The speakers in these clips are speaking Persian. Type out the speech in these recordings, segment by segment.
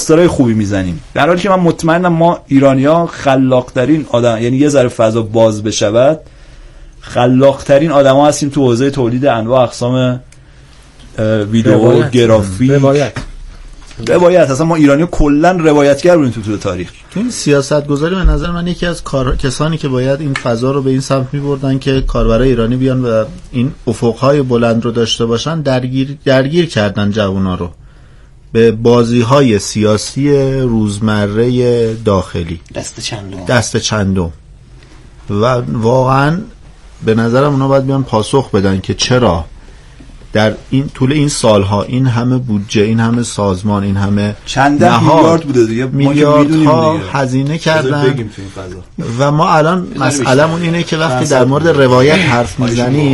پوسترهای خوبی میزنیم، در حالی که من مطمئنم ما ایرانی‌ها خلاق‌ترین آدم، یعنی یه ذره فضا باز بشود، خلاق‌ترین آدم‌ها هستیم تو حوزه تولید انواع اقسام ویدیو، گرافیک، روایت. اصلا ما ایرانی‌ها کلاً روایتگر بودیم تو تاریخ. تو این سیاست‌گذاری به نظر من یکی از کسانی که باید این فضا رو به این سمت می‌بردن که کاربرای ایرانی بیان و این افق‌های بلند رو داشته باشن، درگیر کردن جوونا رو به بازی‌های سیاسی روزمره داخلی، دست چندم. و واقعاً به نظرم اونا باید بیان پاسخ بدن که چرا در این طول این سالها این همه بودجه، این همه سازمان، این همه چند میلیارد بوده دیگه، میلیاردها هزینه کردن و ما الان مسئله‌مون اینه که وقتی در مورد روایت حرف میزنیم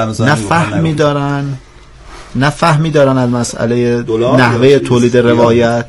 نه فهمی دارن از مسئله نحوه تولید روایت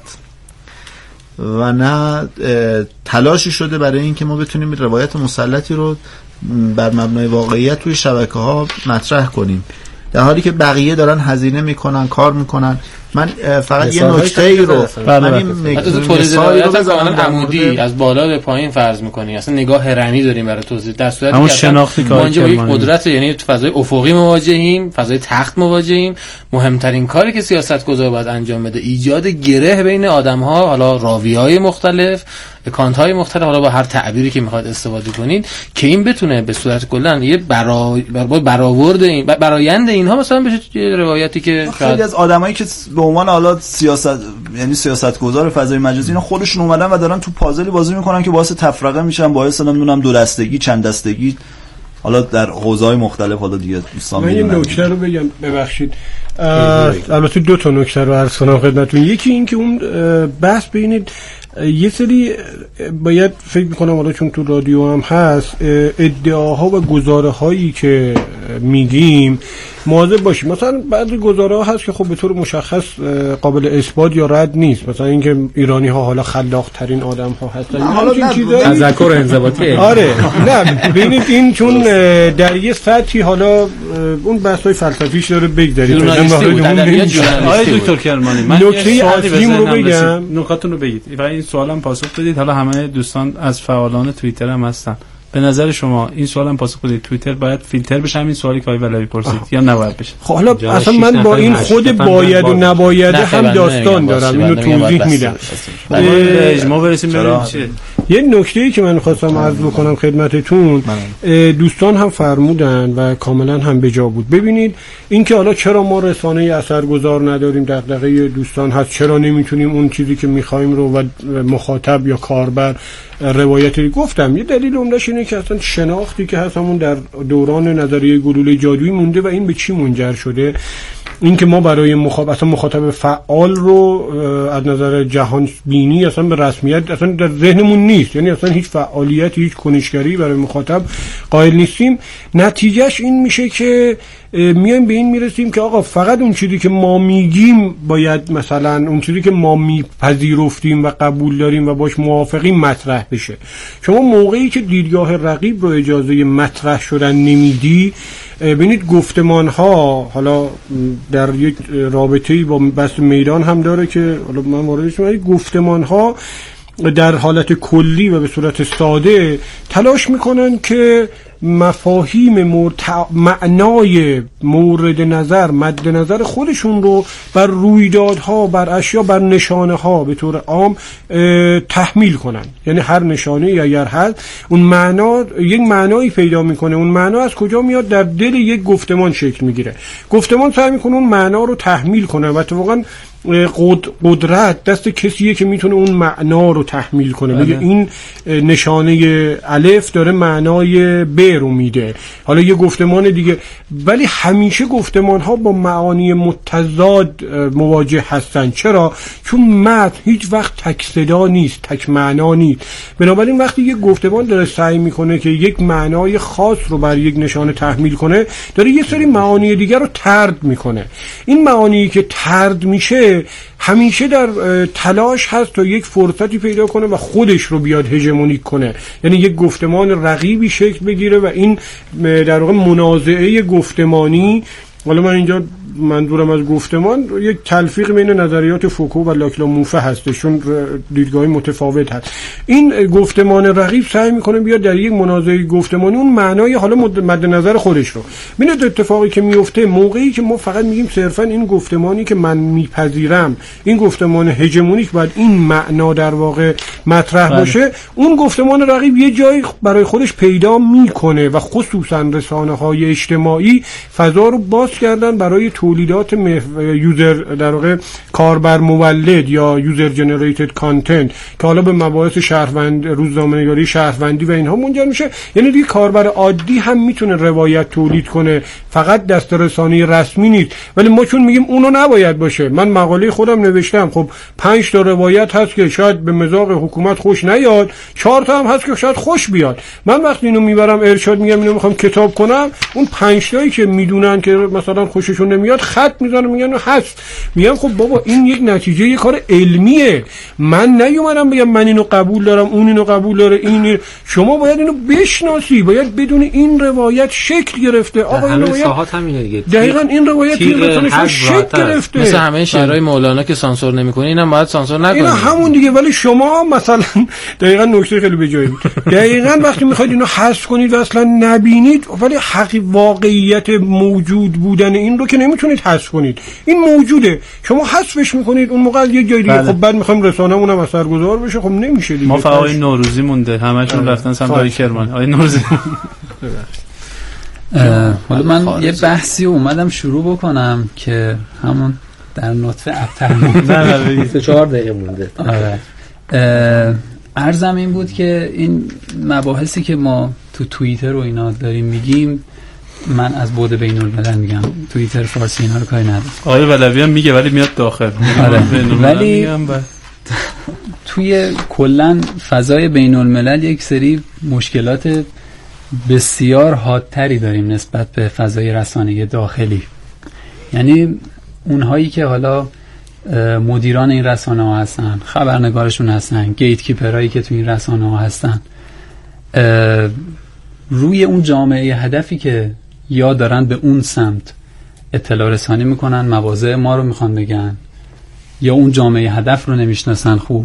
و نه تلاشی شده برای اینکه ما بتونیم روایت مسلطی رو بر مبنای واقعیت توی شبکه‌ها مطرح کنیم، در حالی که بقیه دارن هزینه میکنن، کار میکنن. من فقط یه نکته رو من این تولید روایت کاملا عمودی از بالا به پایین فرض میکنی، اصلا نگاه هرمی داریم برای توضیح، در صورتی که شناختی ما با یک قدرت، یعنی تو فضای افقی مواجهیم، فضای تخت مواجهیم. مهمترین کاری که سیاستگزار باید انجام بده ایجاد گره بین آدم‌ها، حالا راوی‌های مختلف، اکانت‌های مختلف، حالا با هر تعبیری که میخواد استفاده کنین، که این بتونه به صورت کلا یه برآورد این برآیند اینها مثلا بشه روایتی که خیلی از آدمایی که به عنوان حالا سیاست، یعنی سیاستگزار فضای مجازی، اینا خودشون اومدن و دارن تو پازلی بازی میکنن که باعث تفرقه میشن، باعث نمیدونم دو دستگی، چند دستگی، حالا در حوزه‌های مختلف. حالا دیگه دوستان من این نکته رو بگم، ببخشید، البته دو تا نکته رو عرض کنم خدمتتون. یکی این که اون بحث ببینید یه سری باید فکر میکنم، حالا چون تو رادیو هم هست، ادعاها و گزاره هایی که میگیم مواظب باشیم. مثلا بعضی گزاره ها هست که خب به طور مشخص قابل اثبات یا رد نیست، مثلا اینکه ایرانی ها حالا خلاق ترین آدم ها هستن، حالا این چیزایی تذکر انضباطی. آره نه ببینید این چون در یه سطحی حالا اون بحث های فلسفیش داره بگذارید. آقای دکتر کرمانی، من نکته اصلیم رو بگم، نکاتون رو بگید و این سوالم پاسخ بدید. حالا همه دوستان از فعالان توییتر هم هستن، به نظر شما این سوالم پاسخ بدید، توییتر باید فیلتر بشه همین سوالی که آقای ولوی پرسید یا نباید بشه؟ خب حالا اصلا من با این خود باید و نباید هم داستان دارم، اینو توضیح میدم. ما برسیم ببینیم چیه. یه نکته‌ای که من خواستم عرض بکنم خدمتتون، دوستان هم فرمودن و کاملا هم به جا بود. ببینید اینکه حالا چرا ما رسانه اثرگذار نداریم، دغدغه دوستان هست، چرا نمیتونیم اون چیزی که میخوایم رو و مخاطب یا کاربر روایتی. گفتم یه دلیل عمده‌اش اینه که اصلا شناختی که هست همون در دوران نظریه گلوله جادویی مونده و این به چی منجر شده؟ این که ما برای مخاطب فعال رو از نظر جهان بینی اصلا به رسمیت اصلا در ذهنمون نیست، یعنی اصلا هیچ فعالیتی، هیچ کنشگری برای مخاطب قائل نیستیم. نتیجهش این میشه که میایم به این میرسیم که آقا فقط اون چیزی که ما میگیم باید، مثلا اون چیزی که ما میپذیرفتیم و قبول داریم و باش موافقیم مطرح بشه. شما موقعی که دیدگاه رقیب رو اجازه مطرح شدن نمیدی، ببینید گفتمان ها حالا در یک رابطه‌ای با بحث میدان هم داره که حالا من واردش نمیشم، گفتمان ها در حالت کلی و به صورت ساده تلاش میکنن که مفاهیم معنای مورد نظر، مد نظر خودشون رو بر رویدادها، بر اشیا، بر نشانه ها به طور عام تحمیل کنن. یعنی هر نشانه یا اگر هست اون معنا یک معنایی پیدا میکنه، اون معنا از کجا میاد؟ در دل یک گفتمان شکل میگیره. گفتمان سعی میکنه اون معنا رو تحمیل کنه و واقعا قدرت دست کسیه که میتونه اون معنا رو تحمیل کنه. بگه این نشانه الف داره معنای ب رو میده، حالا یه گفتمان دیگه. ولی همیشه گفتمان ها با معانی متضاد مواجه هستن. چرا؟ چون متن هیچ وقت تک صدا نیست، تک معنا نیست. بنابراین وقتی یک گفتمان داره سعی میکنه که یک معنای خاص رو بر یک نشانه تحمیل کنه، داره یه سری معانی دیگر رو طرد میکنه. این معانی که طرد میشه همیشه در تلاش هست تا یک فرصتی پیدا کنه و خودش رو بیاد هژمونیک کنه، یعنی یک گفتمان رقیبی شکل بگیره و این در واقع منازعه گفتمانی حالا من اینجا منظورم از گفتمان یک تلفیق بین نظریات فوکو و لاکلاموفه هستش، چون دیدگاه متفاوت هست. این گفتمان رقیب سعی میکنه بیاد در یک مناظره گفتمانی اون معنای حالا مد نظر خودش رو ببینید. اتفاقی که میفته موقعی که ما فقط میگیم صرفا این گفتمانی که من میپذیرم، این گفتمان هژمونیک باید این معنا در واقع مطرح باشه، اون گفتمان رقیب یه جایی برای خودش پیدا میکنه و خصوصا رسانه‌های اجتماعی فضا رو باز کردن برای تولیدات یوزر در واقع کاربر مولد یا یوزر جنریتد کانتنت که حالا به مباحث شهروند روزنامه‌نگاری شهروندی و اینها منجر میشه. یعنی دیگه کاربر عادی هم میتونه روایت تولید کنه، فقط دست رسانه رسمی نیست. ولی ما چون میگیم اونو نباید باشه، من مقاله خودم نوشتم، خب 5 تا روایت هست که شاید به مذاق حکومت خوش نیاد، 4 تا هم هست که شاید خوش بیاد. من وقتی اینو میبرم ارشاد میگم اینو میخوام کتاب کنم، اون 5 تایی که میدونن که مثلا خوششون نمیاد خط میزنن میگن هست. میگم خب بابا این یک نتیجه یک کار علمیه، من نیومدم بگم من اینو قبول دارم اون اینو قبول داره. این شما باید اینو بشناسی، باید بدون این روایت شکل گرفته. آقا این روایت همینه دیگه، دقیقاً این روایت شکل گرفته. مثل همه شعرهای مولانا که سانسور نمیکنه، اینم باید سانسور نکنه. اینا همون دیگه. ولی شما مثلا دقیقاً نکته خیلی به جایی بود. دقیقاً وقتی میخواید اینو حذف کنید و اصلا نبینید، ولی واقعیت موجود بودن این رو که نمیتونید حذف کنید. این موجوده، شما حذفش میکنید اون موقع یه جای دیگه. خب بعد میخوایم رسانه‌مون هم اثرگذار بشه، خب نمیشه دیگه. ما فقط نوروزی مونده، همه‌شون رفتن سمت کرمان. آقای نوروزی حالا من یه بحثی اومدم شروع بکنم که همون در نطفه ابتر مونده 4 دقیقه مونده. عرضم این بود که این مباحثی که ما تو توییتر و اینا داریم میگیم، من از بعد بین الملل میگم، توییتر فارسی اینا رو کاری ندارم. آقای ولوی هم میگه ولی میاد داخل. ولی توی کلا فضای بین الملل یک سری مشکلات بسیار حادتری داریم نسبت به فضای رسانه داخلی. یعنی اونهایی که حالا مدیران این رسانه ها هستن، خبرنگارشون هستن، گیت کیپرهایی که تو این رسانه ها هستن، روی اون جامعه هدفی که یا دارن به اون سمت اطلاع رسانی میکنن، مواضع ما رو میخوان بگن، یا اون جامعه هدف رو نمیشناسن خوب،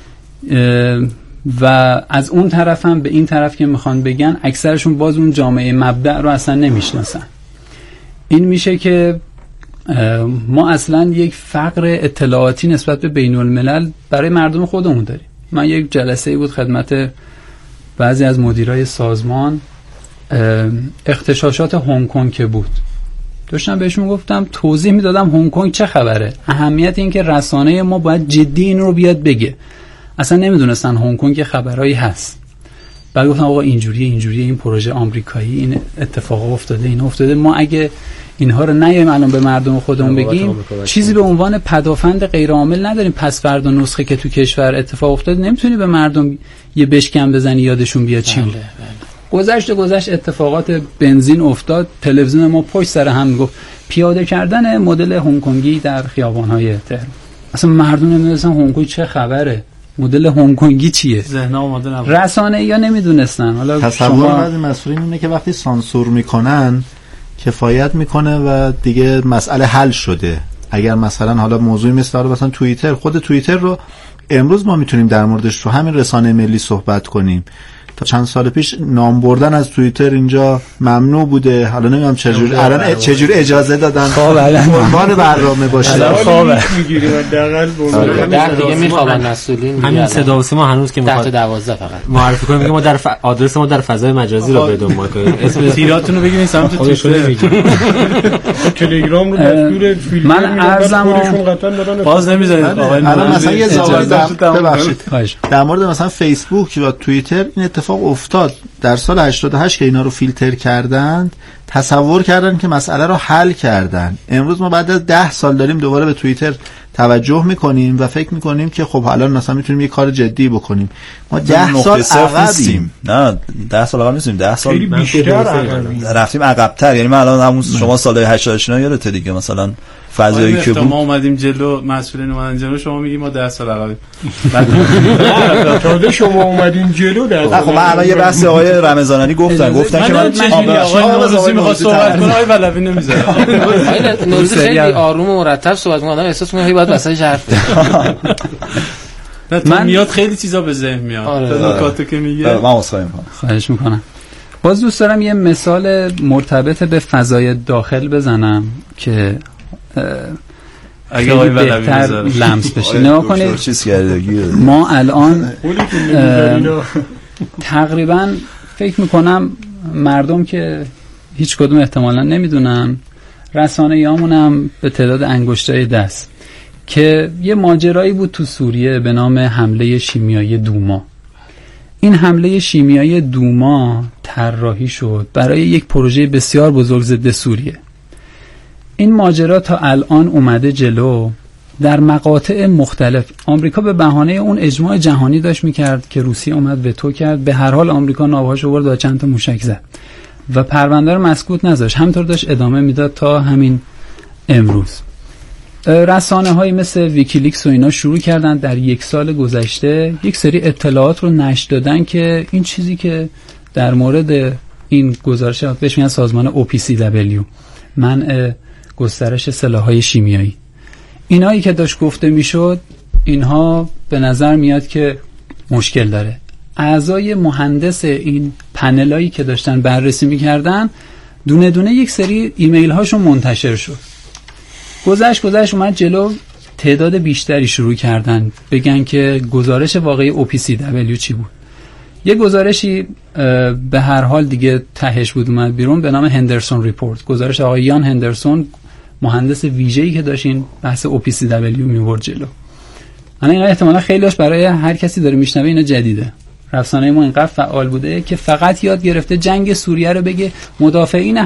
و از اون طرف هم به این طرف که میخوان بگن اکثرشون باز اون جامعه مبدأ رو اصلا نمیشناسن. این میشه که ما اصلا یک فقر اطلاعاتی نسبت به بین الملل برای مردم خودمون داریم. من یک جلسه بود خدمت بعضی از مدیرای سازمان، اغتشاشات هنگ کنگ که بود، داشتم بهشون گفتم، توضیح میدادم هنگ کنگ چه خبره، اهمیت این که رسانه ما باید جدی این رو بیاد بگه. اصلا نمیدونستن هنگ کنگ خبرایی هست. بعد گفتم آقا اینجوریه این پروژه آمریکایی، این اتفاق افتاده، این افتاده، ما اگه اینها رو نیایم الان به مردم خودمون بگیم، چیزی به عنوان پدافند غیر عامل نداریم. پس فردا نسخه که تو کشور اتفاق افتاده نمیتونی به مردم یه بشکم بزنی یادشون بیاد چی بود. گذشت اتفاقات بنزین افتاد، تلویزیون ما پشت سر هم میگفت پیاده کردن مدل هنگ کنگی در خیابان‌های تهران. اصلا مردم نمیدونستن هنگ کنگ چه خبره، مدل هنگ کنگی چیه، ذهن‌ها آماده نبود، رسانه‌ای‌ها نمیدونستن. حالا تصور بعضی مسئولین اینه که وقتی سانسور میکنن کفایت میکنه و دیگه مسئله حل شده. اگر مثلا حالا موضوعی مثلا توییتر، خود توییتر رو امروز ما میتونیم در موردش رو همین رسانه ملی صحبت کنیم. تا چند سال پیش نام بردن از توییتر اینجا ممنوع بوده. حالا نمیدونم چجوری اجازه دادن عنوان برنامه باشه. خوابه میگیریم حداقل دیگه میخوابن مسئولین. همین صدا و سیما هنوز که تحت 12 فقط معرفی کنیم، میگه ما در آدرس ما در فضای مجازی رو بدون ما کنیم. اسم تیراتون رو بگیرین سمت توییتر. تلگرام رو دستور فیلم من ارزم باز نمیذارید آقا. مثلا یه ببخشید در مورد مثلا فیسبوک و توییتر این اتفاق افتاد. در سال 88 که اینا رو فیلتر کردند تصور کردن که مسئله رو حل کردن. امروز ما بعد از 10 سال داریم دوباره به توییتر توجه میکنیم و فکر میکنیم که خب الان مثلا میتونیم یه کار جدی بکنیم. ما 10 سال عقبیم. نه 10 سال عقب نیستیم، 10 سال بیشتر رفتیم عقب‌تر. یعنی من الان همون شما سال 88 اینا یادته دیگه، مثلا فضایی که بود ما اومدیم جلو، مسئولین اومدن جلو، شما میگی ما 10 سال عقبیم. تازه شما اومدین جلو. خب من الان یه بحث آقای رمضانانی گفتن که من آقای میخواد صحبت کنه، آقای ولوی نمیذاره. نوروزی خیلی آروم و مرتب صحبت می‌کنه، احساس می‌کنه باید واسه حرف من میاد خیلی چیزا به ذهن میاد. نکاتو که میگه من عذرخواهی می‌کنم. خواهش می‌کنم. باز دوست دارم یه مثال مرتبط به فضای داخل بزنم که خیلی بهتر لمس بشه. نگاه کنید ما الان تقریبا فکر میکنم مردم که هیچ کدوم احتمالا نمیدونن، رسانه‌ایامون هم به تعداد انگشتای دست، که یه ماجرایی بود تو سوریه به نام حمله شیمیایی دوما. این حمله شیمیایی دوما طراحی شد برای یک پروژه بسیار بزرگ ضد سوریه. این ماجرا تا الان اومده جلو در مقاطع مختلف. آمریکا به بهانه اون اجماع جهانی داشت میکرد که روسیه اومد وتو کرد، به هر حال آمریکا ناوهاش آورد و چند تا موشک زد و پرونده رو مسکوت نذاشت، همینطور داشت ادامه میداد تا همین امروز. رسانه‌هایی مثل ویکیلیکس و اینا شروع کردن در یک سال گذشته یک سری اطلاعات رو نشر دادن که این چیزی که در مورد این گزارش بهش میگن سازمان OPCW، منع گسترش سلاح‌های شیمیایی، اینایی که داشت گفته میشد، اینها به نظر میاد که مشکل داره. اعضای مهندس این پنلایی که داشتن بررسی میکردن دونه دونه یک سری ایمیل هاشون منتشر شد. گذشت اومد جلو، تعداد بیشتری شروع کردن بگن که گزارش واقعی OPCW چی بود. یه گزارشی به هر حال دیگه تهش بود اومد بیرون به نام هندرسون ریپورت، گزارش آقای یان هندرسون، مهندس ویژه‌ای که داشت این بحث OPCW میورد جلو. اینا احتمالاً خیلیش برای هر کسی داره میشنوه اینا جدیده. رسانه ما اینقدر فعال بوده که فقط یاد گرفته جنگ سوریه رو بگه مدافعین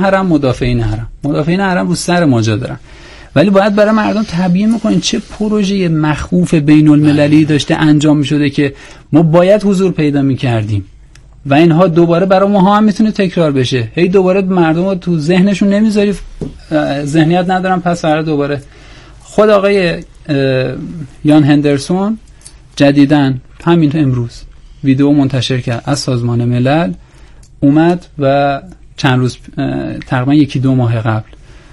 حرم رو سر ما جا دارن. ولی باید برای مردم تبیین میکنین چه پروژه مخوف بین المللی داشته انجام میشده که ما باید حضور پیدا میکردیم و اینها دوباره برای ما هم میتونه تکرار بشه. هی دوباره مردم رو تو ذهنشون نمیذاری، ذهنیت ندارن، پس فردا دوباره. خود آقای یان هندرسون جدیداً همین امروز ویدیو منتشر کرد از سازمان ملل، اومد و چند روز تقریبا 1-2 ماه قبل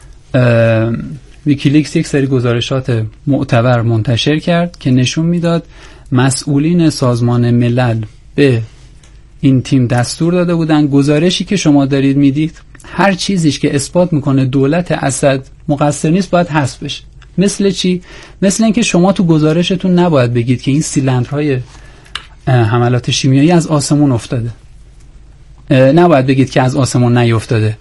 ویکیلیکس یک سری گزارشات معتبر منتشر کرد که نشون میداد مسئولین سازمان ملل به این تیم دستور داده بودن گزارشی که شما دارید میدید هر چیزیش که اثبات میکنه دولت اسد مقصر نیست باید حذف بشه. مثل چی؟ مثل اینکه شما تو گزارشتون نباید بگید که این سیلندرهای حملات شیمیایی از آسمون افتاده، نباید بگید که از آسمون نیفتاده،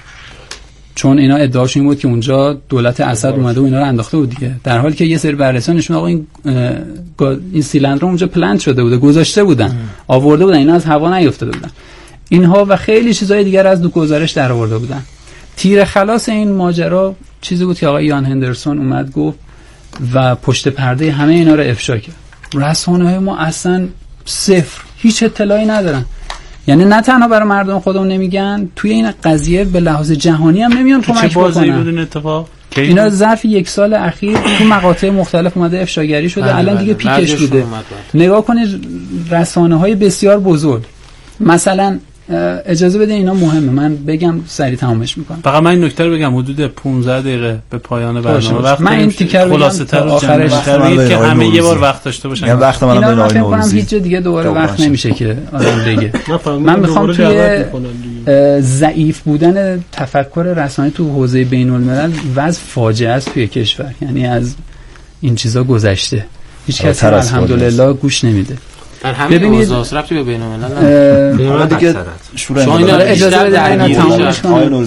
چون اینا ادعاشون این بود که اونجا دولت اسد اومده و اینا رو انداخته بود دیگه، در حالی که یه سری بررسی‌ها نشون آقا این سیلندر اونجا پلنت شده بوده، گذاشته بودن، آورده بودن، اینا از هوا نیفتاده بودن. اینها و خیلی چیزای دیگر از دو گزارش در آورده بودن. تیر خلاص این ماجرا چیزی بود که آقای یان هندرسون اومد گفت و پشت پرده همه اینا رو افشا کرد. رسانه‌های ما اصلا صفر، هیچ اطلاعی ندارن. یعنی نه تنها برای مردم خودمون نمیگن، توی این قضیه به لحاظ جهانی هم نمیان کمک بکنن. اینا ظرف 1 سال اخیر تو مقاطع مختلف اومده افشاگری شده، الان دیگه پیکش بوده. نگاه کنید رسانه‌های بسیار بزرگ، مثلا اجازه بده اینا مهمه من بگم سریع تمامش میکنم. فقط من این نکته رو بگم، حدود 15 دقیقه به پایان برنامه وقت من این تیکر خلاصه تر آخرش که همه یه بار وقت داشته باشن. یعنی وقت منم به نوعی نوروزی هیچ دیگه دوباره وقت نمیشه که آدم بگه. من میخوام توی ضعیف بودن تفکر رسانه‌ای تو حوزه بین الملل وضع فاجعه است توی کشور، یعنی از این چیزا گذشته، هیچ کسی الحمدلله گوش نمیده. ببینید رابطه به بین الملل دیگه شما اجازه بدید تمامش کنم.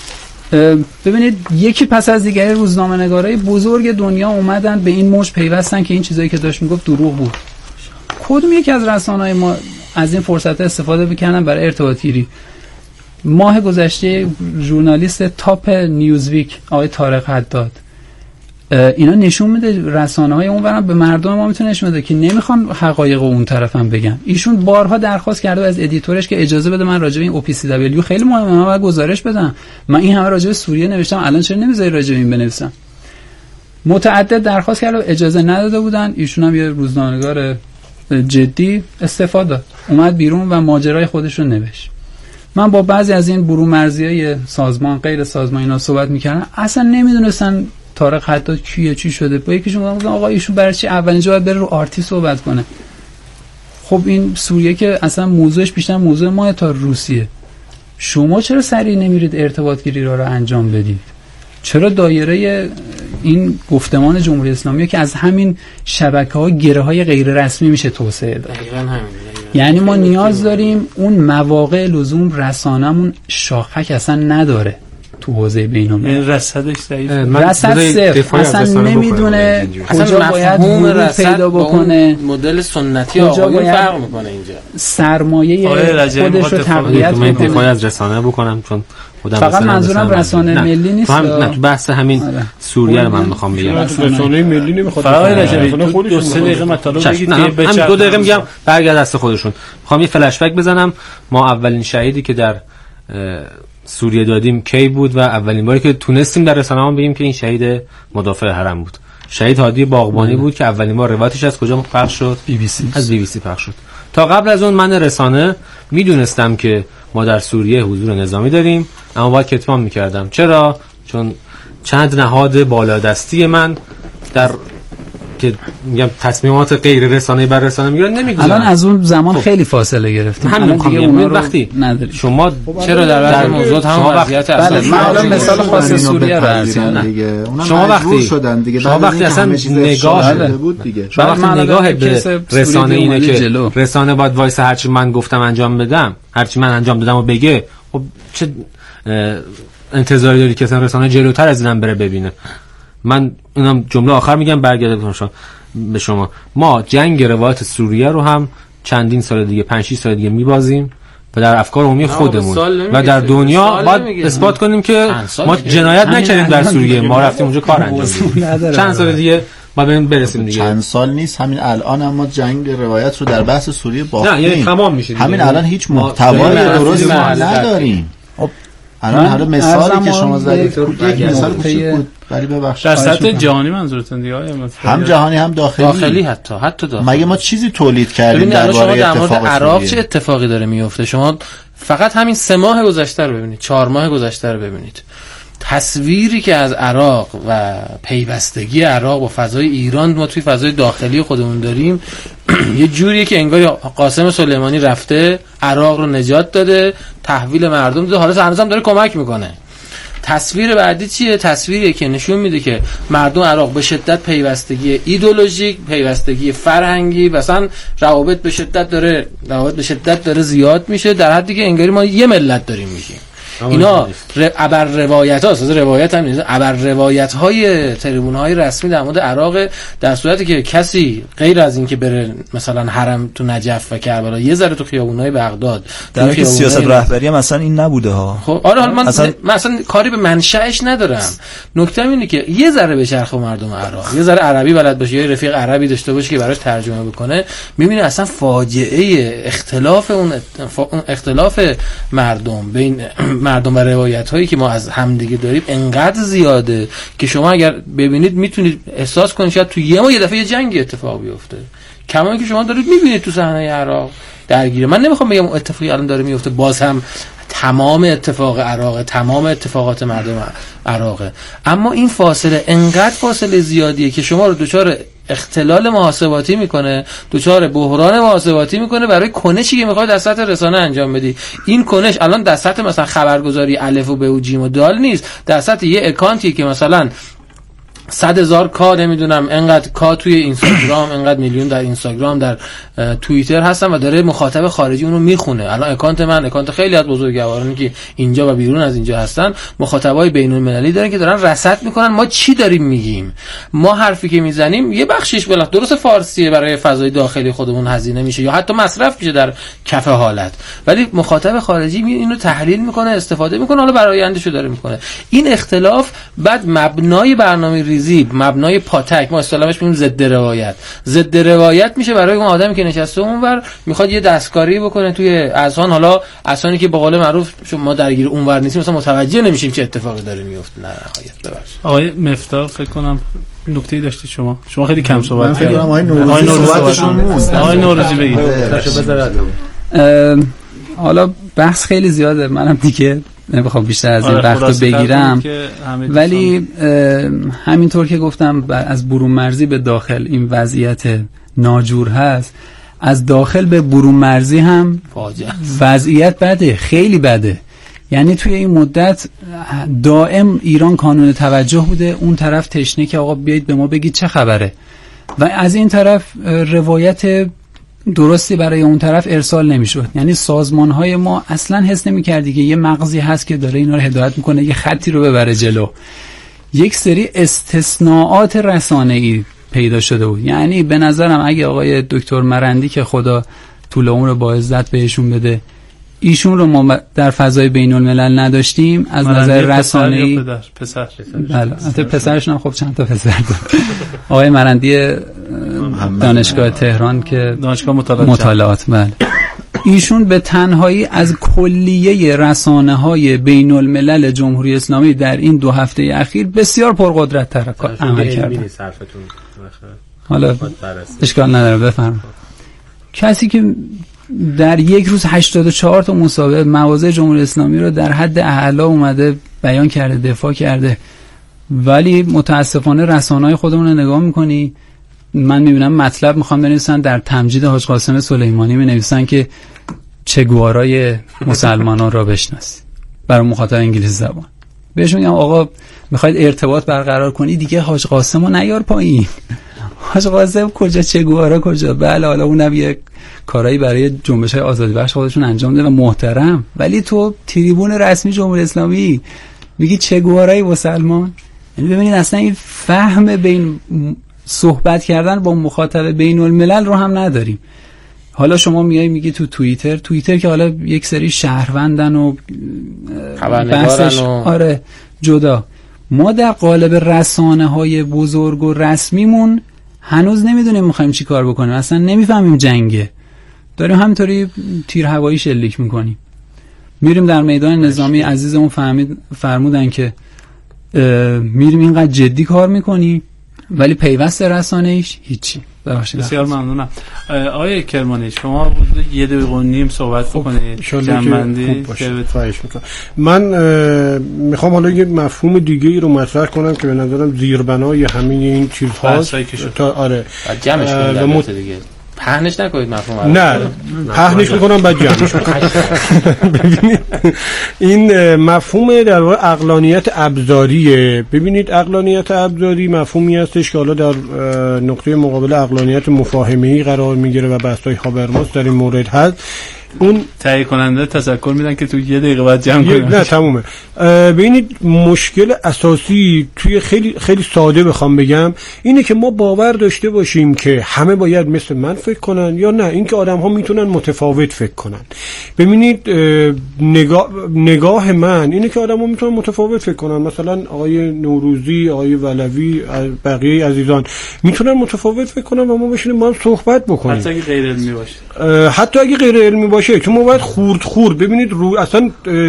ببینید یکی پس از دیگری روزنامه‌نگارای بزرگ دنیا اومدن به این موج پیوستن که این چیزایی که داشت میگفت دروغ بود. کدوم یکی از رسانه‌های ما از این فرصت استفاده می‌کردن برای ارتباط گیری؟ ماه گذشته ژورنالیست تاپ نیوزویک آقای طارق حداد اینا نشون میده رسانه‌های اونورم به مردم ما میتونه نشون بده که نمیخوان حقایق اون طرفم بگن. ایشون بارها درخواست کرده از ادیتورش که اجازه بده من راجع به این OPCW خیلی مهمه، من باید گزارش بدم، من این همه راجع به سوریه نوشتم، الان چرا نمیذاری راجع به این بنویسم؟ متعدد درخواست کرده، اجازه نداده بودن. ایشون هم یه روزنامه‌نگار جدی استفاده داد، اومد بیرون و ماجرای خودش رو نوشت. من با بعضی از این برومرزیای سازمان غیر سازمان اینا صحبت می‌کردم، اصلا نمیدونستن طارق حتی کیه چی شده. با یکیشون گفتم آقا ایشون برای چی اولین جا بره رو آرتی صحبت کنه؟ خب این سوریه که اصلا موضوعش بیشتر موضوع ما تا روسیه، شما چرا سریع نمیرید ارتباط گیری رو انجام بدید؟ چرا دایره این گفتمان جمهوری اسلامی که از همین شبکه‌ها گره‌های غیر رسمی میشه توسعه داد؟ یعنی ما نیاز داریم اون مواقع لزوم رسانمون شاخک اصلا نداره تو حوزه بین‌المللی، رصدش ضعیف، رصد صفر، اصلا نمیدونه کجا باید ورود پیدا بکنه، مدل سنتی آقایون فرق میکنه اینجا، سرمایه خودش رو تقویت کنه. من دفاعی از رسانه بکنم چون خودم فقط منظورم رسانه ملی نیست. نه تو بحث همین سوریه رو من میخوام بگم، رسانه ملی نمیخواد دو سه دقیقه مطالب بگید که همین 2 دقیقه میگم برگرد دست خودشون. میخوام یه فلش بک بزنم. ما اولین شهیدی که در سوریه دادیم کی بود و اولین باری که تونستیم در رسانه‌ها بگیم که این شهید مدافع حرم بود، شهید هادی باغبانی بود که اولین بار روایتش از کجا پخش شد؟ از BBC پخش شد. تا قبل از اون من رسانه میدونستم که ما در سوریه حضور نظامی داریم، اما باید کتمان میکردم. چرا؟ چون چند نهاد بالادستی من در که میگم تصمیمات غیر رسانه‌ای بر رسانه میگیرن نمیگذارن. الان از اون زمان خیلی فاصله گرفتیم. همین دیگه اون وقتی شما چرا در موضوعات هم وضعیت اصلا الان مثال خاص سوریه رو عرضیم دیگه، شما وقتی شدن دیگه، شما وقتی اصلا نگاه بود دیگه، شما وقتی نگاه به رسانه اینه که رسانه باید وایس هرچی من گفتم انجام بدم، هرچی من انجام دادم و بگه، خب چه انتظاری داری که اصلا رسانه جلوتر از اینم بره ببینه؟ من اینم جمله آخر میگم برگردم به شما. ما جنگ روایت سوریه رو هم چندین سال دیگه 5-6 سال دیگه میبازیم و در افکار عمومی خودمون و در دنیا باید اثبات کنیم که ما جنایت نکردیم در سوریه، ما رفتیم اونجا کار انجام دادیم. چند سال دیگه ما برسیم دیگه. چند سال نیست، همین الان ما جنگ روایت رو در بحث سوریه باختیم. نه یعنی تمام میشه همین الان هیچ محتوای درستی ما نداریم. الان هر مثالی که شما زدید یک مثال کوچیک بود، ولی ببخشید در سطح جهانی منظورتون دیگه هم جهانی هم داخلی حتی داخلی. مگه ما چیزی تولید کردیم درباره اتفاق عراق چه اتفاقی داره میفته؟ شما فقط همین 3 ماه گذشته رو ببینید، 4 ماه گذشته رو ببینید. تصویری که از عراق و پیوستگی عراق با فضای ایران ما توی فضای داخلی خودمون داریم یه جوریه که انگار قاسم سلیمانی رفته عراق رو نجات داده، تحویل مردم داده، حالا هنوزم داره کمک میکنه. تصویر بعدی چیه؟ تصویری که نشون میده که مردم عراق به شدت پیوستگی ایدئولوژیک، پیوستگی فرهنگی، مثلا روابط به شدت داره زیاد میشه، در حدی که انگاری ما یه ملت داریم میشیم. اینا ابر روایت هاست، روایت هم نیست، ابر روایت های تریبون های رسمی در مورد عراق، در صورتی که کسی غیر از این که بره مثلا حرم تو نجف و کربلا یه ذره تو خیابونای بغداد، در حالی که سیاست رهبری هم مثلا این نبوده ها. خب آره، حالا من اصلا کاری به منشأش ندارم. نکته اینه که یه ذره به چرخ مردم عراق، یه ذره عربی بلد باشه، یه رفیق عربی داشته باشه که براش ترجمه بکنه، می‌بینه اصلا فاجعه اختلاف مردم بین مردم و روایت هایی که ما از همدیگه داریم انقدر زیاده که شما اگر ببینید میتونید احساس کنید شاید تو یه دفعه یه جنگی اتفاق بیفته. کما که شما دارید میبینید تو صحنه عراق درگیره. من نمیخوام بگم اتفاقی الان داره میفته باز هم تمام اتفاق عراق، تمام اتفاقات مردم عراقه، اما این فاصله انقدر فاصله زیادیه که شما رو دچار اختلال محاسباتی میکنه، دچار بحران محاسباتی میکنه برای کنشی که میخواد در سطح رسانه انجام بدی. این کنش الان در سطح مثلا خبرگزاری الف و ب و جیم و دال نیست، در سطح یه اکانتی که مثلا 100,000 کا نمیدونم انقدر کا توی اینستاگرام، انقدر میلیون در اینستاگرام، در توییتر هستن و داره مخاطب خارجی اونو میخونه. الان اکانت من، اکانت خیلی از بزرگوارانی که اینجا و بیرون از اینجا هستن، مخاطبای بین‌المللی دارن که دارن رصد میکنن ما چی داریم میگیم. ما حرفی که میزنیم یه بخشش بلخ درست فارسیه، برای فضای داخلی خودمون هزینه میشه یا حتی مصرف میشه در کف حالت، ولی مخاطب خارجی اینو تحلیل میکنه، استفاده میکنه، حالا برای آیندهشو داره میکنه. این اختلاف بعد مبنای برنامه ریزی مبنای پاتک، ما اصطلاحش میگیم ضد روایت. ضد روایت میشه برای اون آدمی که نشسته اونور میخواد یه دستکاری بکنه توی اذهان. حالا اذهانی که به قول معروف ما درگیر اونور نیستیم مثلا متوجه نمیشیم چه اتفاقی داره میفته. نه نهایت ببخشید آقای مفتاح فکر کنم نکته‌ای داشتید شما خیلی کم صحبت کردید. آقای نوروزی بگید. حالا بحث خیلی زیاده، منم دیگه نمیخوام بیشتر از این وقت بگیرم، ولی همینطور که گفتم از برون مرزی به داخل این وضعیت ناجور هست، از داخل به برون مرزی هم وضعیت بده، خیلی بده. یعنی توی این مدت دائم ایران کانون توجه بوده، اون طرف تشنه که آقا بیایید به ما بگید چه خبره، و از این طرف روایت درستی برای اون طرف ارسال نمیشد. یعنی سازمان‌های ما اصلا حس نمی‌کردی که یه مغزی هست که داره اینا رو هدایت میکنه یه خطی رو ببره جلو. یک سری استثناءات رسانه‌ای پیدا شده بود. یعنی به نظرم اگه آقای دکتر مرندی که خدا طول عمر با عزت بهشون بده، ایشون رو ما در فضای بین الملل نداشتیم از نظر رسانه‌ای. پسر بله، البته پسرشون هم خب چند تا پسر داره. آقای مرندی دانشگاه تهران که دانشگاه مطالعات بله. ایشون به تنهایی از کلیه رسانه‌های بین الملل جمهوری اسلامی در این 2 هفته اخیر بسیار پرقدرت تر عمل کردن. حالا اشکال نداره، بفرمایید. کسی که در یک روز 84 تا مصاحبه مواضع جمهوری اسلامی رو در حد اعلی اومده بیان کرده، دفاع کرده، ولی متاسفانه رسانه‌های خودمون رو نگاه می‌کنی، من می‌بینم مطلب می‌خوام بنویسن در تمجید حاج قاسم سلیمانی می‌نویسن که چه گوارای مسلمانان را بشناسید برای مخاطب انگلیسی زبان. بهشون میگم آقا می‌خواید ارتباط برقرار کنی دیگه حاج قاسمو نیار پایین. حاج قاسم کجا، چه گوارا کجا؟ بله حالا اونم یک کارایی برای جنبش‌های آزادی بخش خودشون انجام ده و محترم، ولی تو تریبون رسمی جمهوری اسلامی میگی چه گوارای مسلمان. یعنی ببینید اصلا این فهم بین صحبت کردن با مخاطب بین الملل رو هم نداریم. حالا شما میای میگی تو توییتر که حالا یک سری شهروندن و خبرنگارن و آره جدا، ما در قالب رسانه‌های بزرگ و رسمیمون هنوز نمیدونیم میخوایم چی کار بکنیم، اصلا نمیفهمیم جنگه، داریم همینطوری تیر هوایی شلیک میکنیم. میریم در میدان نظامی، عزیزمون فرمودن که میریم اینقدر جدی کار میکنیم ولی پیوست رسانه‌ایش هیچی. بسیار ممنونم. آقای کرمانی شما 1 دقیقه و نیم صحبت بکنید، جنبندی خواهش میکنم. من میخوام حالا یه مفهوم دیگه ای رو مطرح کنم که به نظرم زیربنای همه این چیزهاست. آره جمعش کنید دیگه، پهنش نکنید مفهوم. نه پهنش میکنم بعد جمعش میکنم. ببینید این مفهوم در واقع عقلانیت ابزاریه. ببینید عقلانیت ابزاری مفهومی هستش که حالا در نقطه مقابل عقلانیت مفاهمه‌ای قرار میگیره و بحث‌های هابرماس در این مورد هست. اون تهیه کننده تذکر میدن که تو 1 دقیقه بعد جمع کنیم. نه تمومه. ببینید مشکل اساسی توی خیلی ساده بخوام بگم اینه که ما باور داشته باشیم که همه باید مثل من فکر کنن یا نه اینکه آدم‌ها میتونن متفاوت فکر کنن. ببینید نگاه من اینه که آدم‌ها میتونن متفاوت فکر کنن. مثلا آقای نوروزی، آقای ولوی، بقیه عزیزان میتونن متفاوت فکر کنن و ما بشینیم با هم صحبت بکنیم. حتی اگه غیر علمی باشه. حتی اگه غیر علمی باشه که ما باید خورد ببینید رو اصلا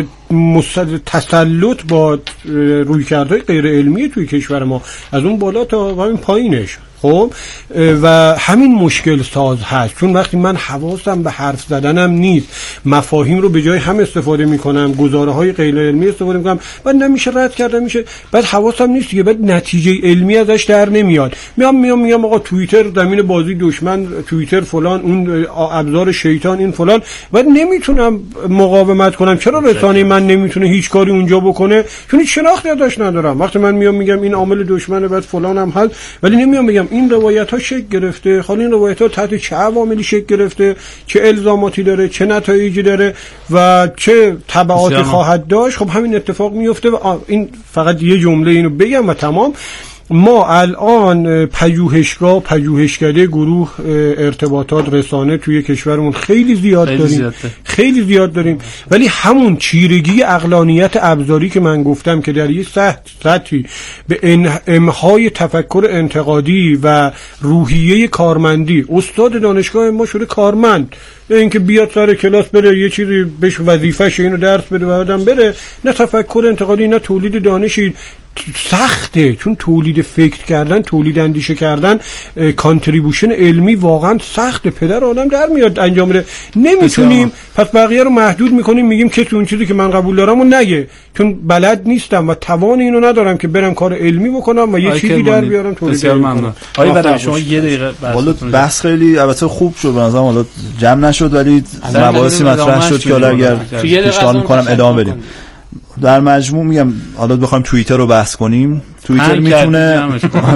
تسلط با رویکردهای غیر علمی توی کشور ما از اون بالا تا همین پایینش. خب و همین مشکل ساز هست، چون وقتی من حواسم به حرف زدنم نیست، مفاهیم رو به جای هم استفاده میکنم، گزاره‌های غیر علمی استفاده میکنم، بعد نمیشه رد کرد، میشه بعد حواسم نیست دیگه، بعد نتیجه علمی ازش در نمیاد. میام آقا توییتر زمین بازی دشمن، توییتر فلان، اون ابزار شیطان، این فلان، بعد نمیتونم مقاومت کنم. چرا رسانه من نمیتونه هیچ کاری اونجا بکنه؟ چون هیچ شناختی ازش ندارم. وقتی من میگم این عامل دشمنه بعد فلانم هست، ولی نمیام بگم این روایت ها شکل گرفته، حالا این روایت ها تحت چه عواملی شکل گرفته، چه الزاماتی داره، چه نتایجی داره و چه تبعاتی خواهد داشت. خب همین اتفاق میفته و این فقط یه جمله اینو بگم و تمام. ما الان پژوهشکده گروه ارتباطات رسانه توی کشورمون خیلی زیاد داریم ولی همون چیرگی عقلانیت ابزاری که من گفتم که در یه سطحی به امهای تفکر انتقادی و روحیه کارمندی، استاد دانشگاه ما شده کارمند، نه اینکه بیاد سر کلاس بره یه چیزی بهش وظیفه‌شه اینو درس بده و بعدم بره، نه تفکر انتقادی نه تولید دانشی. سخته، چون تولید فکر کردن، تولید اندیشه کردن، کانتریبیوشن علمی واقعا سخته، پدر آدم در میاد انجام بده. نمیتونیم پس بقیه رو محدود میکنیم، میگیم کسی اون چیزی که من قبول دارم و نگه، چون بلد نیستم و توان اینو ندارم که برم کار علمی بکنم و یه چیزی در بیارم تولید کنم. آیا برای شما یه دقیقه بحث خیلی البته خوب شد، به نظرم حالا جمع نشد ولی مباحثی مطرح شد که حالا اگر پیشنهاد میکنم ادامه بدیم. در مجموع میگم حالا بخوایم توییتر رو بحث کنیم، توییتر میتونه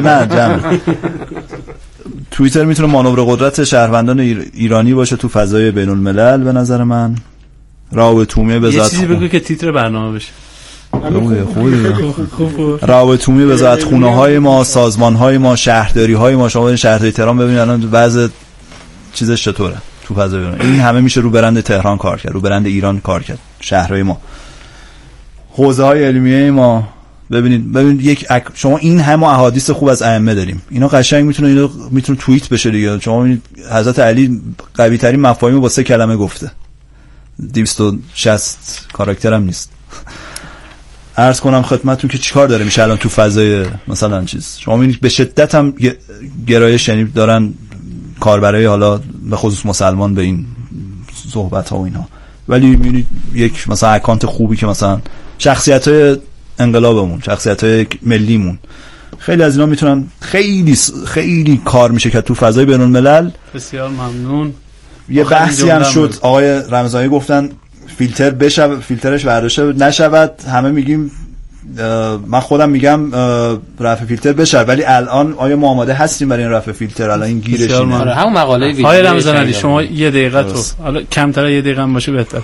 توییتر میتونه مانور قدرت شهروندان ایرانی باشه تو فضای بین الملل. به نظر من راوتومی به ذات، یه چیزی بگو که تیتر برنامه بشه. راوتومی به ذات خونه های ما، سازمان های ما، شهرداری های ما. شما شهرداری تهران ببینید الان وضع چیزش چطوره تو فضای بین الملل. این همه میشه رو برند تهران کار کرد، رو برند ایران کار کرد. شهرهای ما، حوزه های علمیه ما، ببینید شما این همه احادیث خوب از ائمه داریم، اینا قشنگ میتونه توییت بشه دیگه. شما ببینید حضرت علی قوی ترین مفاهیم با 3 کلمه گفته، 260 کاراکتر هم نیست. عرض کنم خدمتتون که چیکار داره میشه الان تو فضای مثلا چیز. شما ببینید به شدت هم گرایش یعنی دارن کاربرای حالا به خصوص مسلمان به این صحبت ها و اینا، ولی میبینید یک مثلا اکانت خوبی که مثلا شخصیت‌های انقلابمون، شخصیت‌های ملیمون، خیلی از اینا میتونن خیلی کار میشه که تو فضای بین الملل. بسیار ممنون. یه بحثی هم شد، آقای رمضانی گفتن فیلتر بشه، فیلترش برداشته نشود. همه میگیم، من خودم میگم رفع فیلتر بشه، ولی الان آیا ما آماده هستیم برای این رفع فیلتر؟ الان این گیرش اینه. همون مقاله ویدیو. آقای رمضانی شما یه دقیقه تو، حالا کمتر یه دقیقه هم باشه بهتر.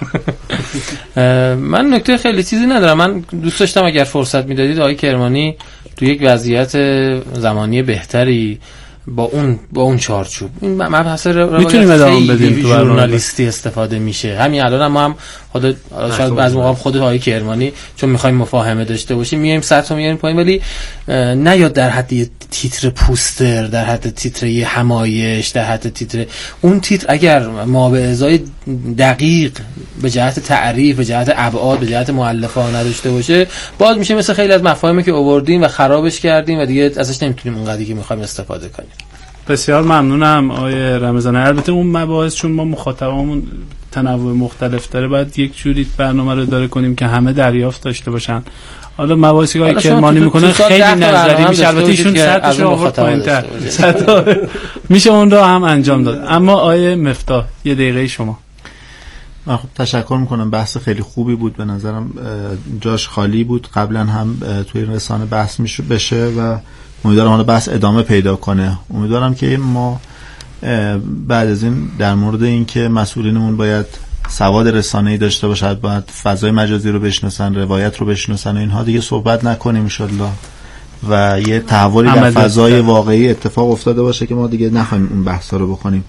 من نکته خیلی چیزی ندارم. من دوست داشتم اگر فرصت میدادید آقای کرمانی تو یک وضعیت زمانی بهتری با اون چارچوب این مبحث میتونیم ادامه بدیم تو ژورنالیستی استفاده میشه. همین الان ما هم شاید از موقع خود آقای کرمانی چون میخوایم مفاهمه داشته باشیم میایم سطح میاریم پایین، ولی نیاد در حد تیتر پوستر، در حد تیتر همایش، در حد تیتر اون تیتر اگر ما به ازای دقیق به جهت تعریف، به جهت ابعاد، به جهت مؤلفه‌ها نداشته باشه، باز میشه مثل خیلی از مفاهیمی که آوردیم و خرابش کردیم و دیگه ازش نمیتونیم اونقدری که میخوایم استفاده کنیم. بسیار ممنونم آقای رمضانی. البته اون مباحث چون ما مخاطبمون تنوع مختلف داره، باید یک جوری برنامه رو داره کنیم که همه دریافت داشته باشن. حالا مباحثی که کرمانی میکنه خیلی نظری میشه، البته ایشون سطحش رو آورد پایین‌تر، میشه اون رو هم انجام داد. اما آقای مفتاح یه دقیقه شما. من خب تشکر میکنم، بحث خیلی خوبی بود، به نظرم جاش خالی بود. قبلا هم توی رسانه بحث بشه و امیدوارم حالا بحث ادامه پیدا کنه. امیدوارم که ما بعد از این در مورد این که مسئولینمون باید سواد رسانه‌ای داشته باشد، باید فضای مجازی رو بشناسن، روایت رو بشناسن و اینها دیگه صحبت نکنیم انشالله و یه تحولی در فضای واقعی اتفاق افتاده باشه که ما دیگه نخوایم اون بحثا رو بکنیم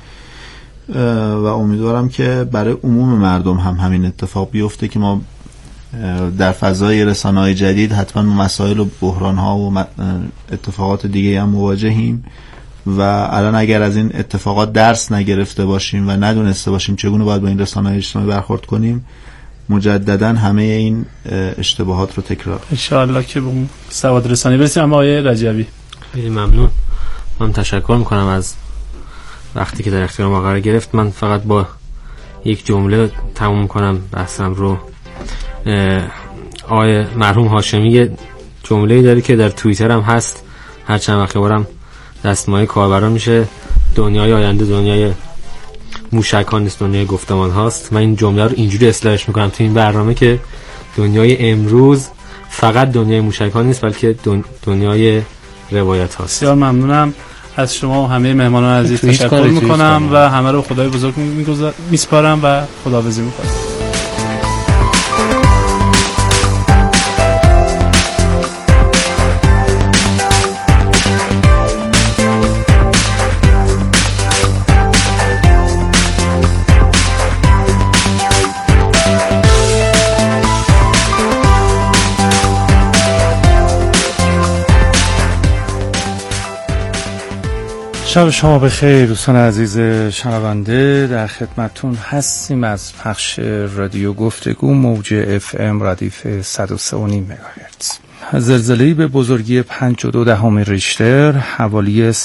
و امیدوارم که برای عموم مردم هم همین اتفاق بیفته که ما در فضای رسانه‌های جدید حتما مسائل و بحران‌ها و اتفاقات دیگه هم مواجهیم و الان اگر از این اتفاقات درس نگرفته باشیم و ندونسته باشیم چگونه باید با این رسانه‌های اجتماعی برخورد کنیم، مجددا همه این اشتباهات رو تکرار ان شاء الله که به اون سواد رسانی برسیم. اما آقای رجبی خیلی ممنون. من تشکر میکنم از وقتی که در اختیار ما قرار گرفت. من فقط با یک جمله تموم کنم بحثم رو. آقای مرحوم هاشمی جمله‌ای داره که در توییتر هم هست، هر چند وقت بارم دستمایه کاربران میشه: دنیای آینده دنیای موشکان نیست، دنیای گفتمان هاست. من این جمله رو اینجوری اصلاحش میکنم تو این برنامه که دنیای امروز فقط دنیای موشکان نیست بلکه دنیای روایت هاست. بسیار ممنونم از شما و همه مهمانان عزیز. تشکر میکنم و همه رو خدای بزرگ میسپارم و خداحافظی میکنم. شب شما بخیر دوستان عزیز شنونده، در خدمتتون هستیم از پخش رادیو گفتگو موج FM ردیف 103.5 مگاهرتز. زلزله‌ای به بزرگی 5.2 ریشتر حوالی